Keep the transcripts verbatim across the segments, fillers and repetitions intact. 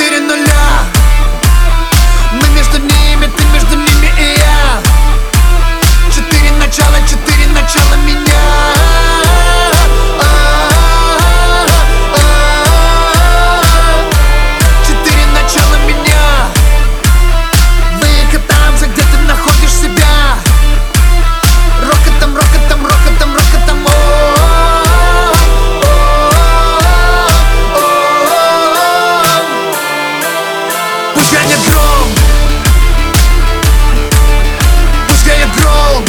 четыре нуля. Мы между ними, ты между ними и я. Четыре начала, четыре начала меня. Четыре начала меня. Выход там, где ты находишь себя. Рокотом, рокотом, рокотом, рокотом. Пусть грянет гром, пусть грянет гром.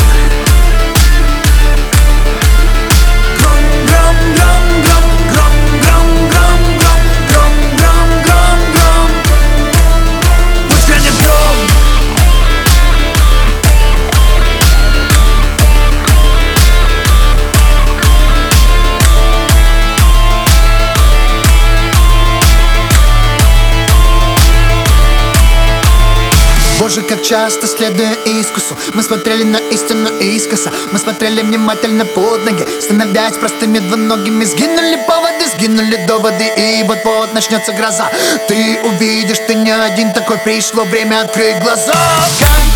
Гром, гром, гром, гром, гром, гром, гром, гром, гром, гром, гром, гром. Пусть грянет гром. Боже, как часто, следуя искусу, мы смотрели на истину искоса. Мы смотрели внимательно под ноги, становясь простыми двуногими. Сгинули поводы, сгинули доводы, и вот-вот начнется гроза. Ты увидишь, ты не один такой, пришло время открыть глаза. Как